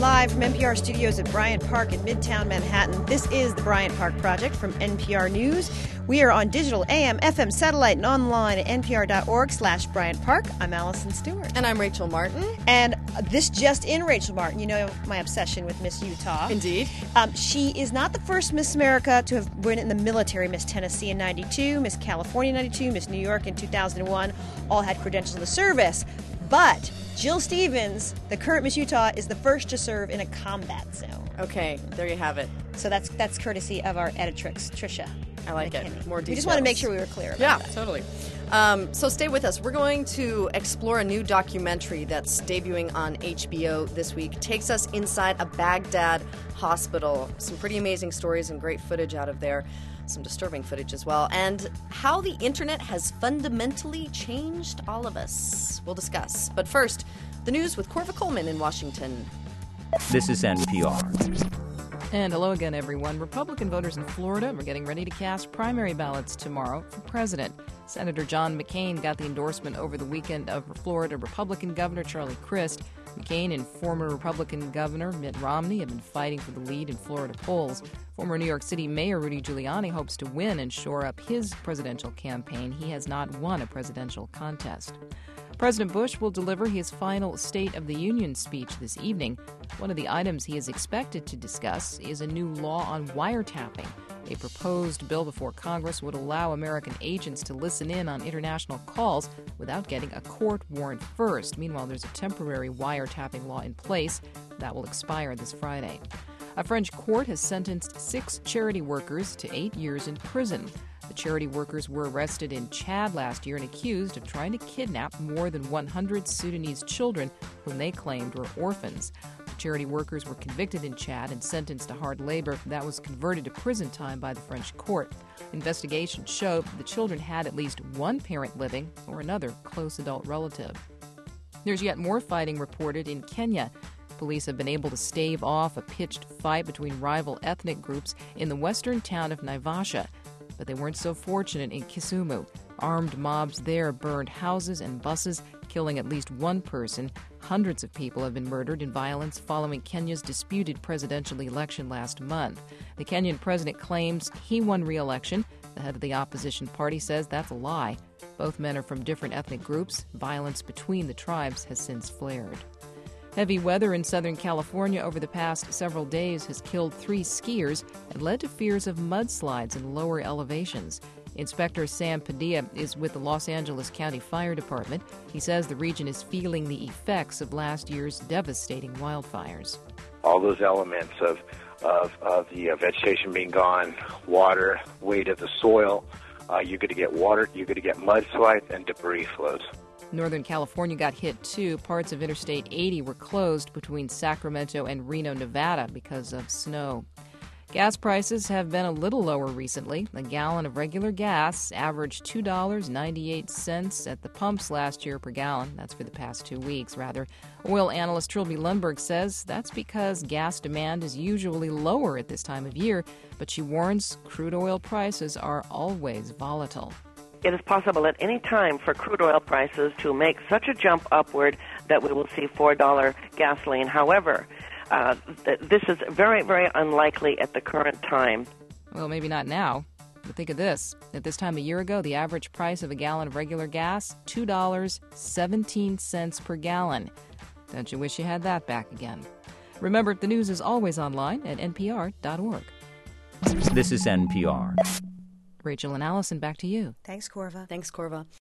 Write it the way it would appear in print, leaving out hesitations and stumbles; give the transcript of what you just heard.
live from NPR studios at Bryant Park in Midtown Manhattan. This is the Bryant Park Project from NPR News. We are on digital, AM, FM, satellite, and online at npr.org/Bryant Park. I'm Allison Stewart. And I'm Rachel Martin. And this just in, Rachel Martin. You know my obsession with Miss Utah. Indeed. She is not the first Miss America to have been in the military. Miss Tennessee in 92, Miss California in 92, Miss New York in 2001. All had credentials in the service. But Jill Stevens, the current Miss Utah, is the first to serve in a combat zone. Okay, there you have it. So that's courtesy of our editrix, Tricia. I like McKinney. it. More details. We just want to make sure we were clear about that. Yeah, totally. So stay with us. We're going to explore a new documentary that's debuting on HBO this week. It takes us inside a Baghdad hospital. Some pretty amazing stories and great footage out of there. Some disturbing footage as well. And how the internet has fundamentally changed all of us. We'll discuss. But first, the news with Corva Coleman in Washington. This is NPR. And hello again, everyone. Republican voters in Florida are getting ready to cast primary ballots tomorrow for president. Senator John McCain got the endorsement over the weekend of Florida Republican Governor Charlie Crist. McCain and former Republican Governor Mitt Romney have been fighting for the lead in Florida polls. Former New York City Mayor Rudy Giuliani hopes to win and shore up his presidential campaign. He has not won a presidential contest. President Bush will deliver his final State of the Union speech this evening. One of the items he is expected to discuss is a new law on wiretapping. A proposed bill before Congress would allow American agents to listen in on international calls without getting a court warrant first. Meanwhile, there's a temporary wiretapping law in place that will expire this Friday. A French court has sentenced 6 charity workers to 8 years in prison. The charity workers were arrested in Chad last year and accused of trying to kidnap more than 100 Sudanese children whom they claimed were orphans. The charity workers were convicted in Chad and sentenced to hard labor. That was converted to prison time by the French court. Investigations showed the children had at least one parent living or another close adult relative. There's yet more fighting reported in Kenya. Police have been able to stave off a pitched fight between rival ethnic groups in the western town of Naivasha. But they weren't so fortunate in Kisumu. Armed mobs there burned houses and buses, killing at least one person. Hundreds of people have been murdered in violence following Kenya's disputed presidential election last month. The Kenyan president claims he won re-election. The head of the opposition party says that's a lie. Both men are from different ethnic groups. Violence between the tribes has since flared. Heavy weather in Southern California over the past several days has killed 3 skiers and led to fears of mudslides in lower elevations. Inspector Sam Padilla is with the Los Angeles County Fire Department. He says the region is feeling the effects of last year's devastating wildfires. All those elements of the vegetation being gone, water, weight of the soil, you're going to get water, you're going to get mudslides and debris flows. Northern California got hit, too. Parts of Interstate 80 were closed between Sacramento and Reno, Nevada, because of snow. Gas prices have been a little lower recently. A gallon of regular gas averaged $2.98 at the pumps last year per gallon. That's for the past 2 weeks, rather. Oil analyst Trilby Lundberg says that's because gas demand is usually lower at this time of year, but she warns crude oil prices are always volatile. It is possible at any time for crude oil prices to make such a jump upward that we will see $4 gasoline. However, this is very, very unlikely at the current time. Well, maybe not now, but think of this. At this time a year ago, the average price of a gallon of regular gas, $2.17 per gallon. Don't you wish you had that back again? Remember, the news is always online at npr.org. This is NPR. Rachel and Allison, back to you. Thanks, Corva. Thanks, Corva.